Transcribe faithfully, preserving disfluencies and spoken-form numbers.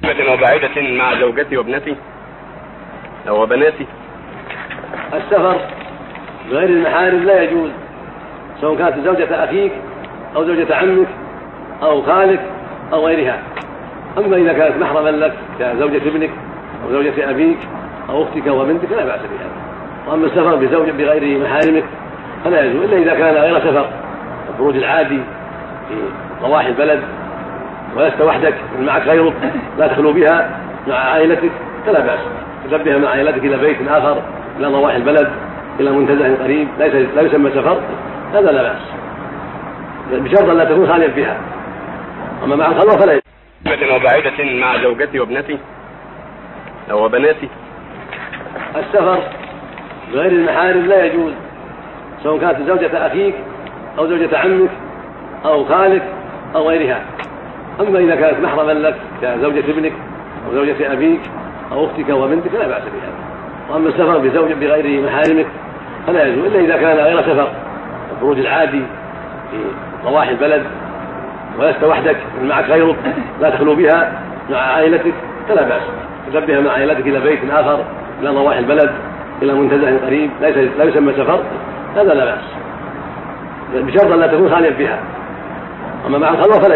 وبعيدة مع زوجتي وابنتي أو بناتي. السفر بغير المحارم لا يجوز، سواء كانت زوجة أخيك أو زوجة عمك أو خالك أو غيرها. أما إذا كانت محرما لك كزوجة ابنك أو زوجة أبيك أو أختك وبنتك لا بأس بها. وأما السفر بزوج بغير محارمك فلا يجوز إلا إذا كان غير سفر، الخروج العادي في ضواحي البلد ولست وحدك معك غيرك لا تخلو بها مع عائلتك فلا بأس، تذهب بها مع عائلتك إلى بيت آخر إلى ضواحي البلد إلى منتزه قريب لا يسمى سفر، هذا لا بأس بشرط أن لا تكون خاليا بها. أما مع الخلوة فلا يجوز. وبعيدة مع زوجتي وابنتي أو بناتي. السفر بغير المحارم لا يجوز، سواء كانت زوجة أخيك أو زوجة عمك أو خالك أو غيرها. أما إذا كانت محرما لك كزوجة ابنك أو زوجة أبيك أو أختك وبنتك لا بأس بها. وأما السفر بزوج بغير محارمك فلا يجوز إلا إذا كان غير سفر، الخروج العادي في ضواحي البلد ولست وحدك معك غيرك لا تخلو بها مع عائلتك فلا بأس، تذهب بها مع عائلتك إلى بيت آخر إلى ضواحي البلد إلى منتزه قريب لا يسمى سفر، هذا لا بأس بشرط أن لا تكون خاليا بها. أما مع الخلوة فلا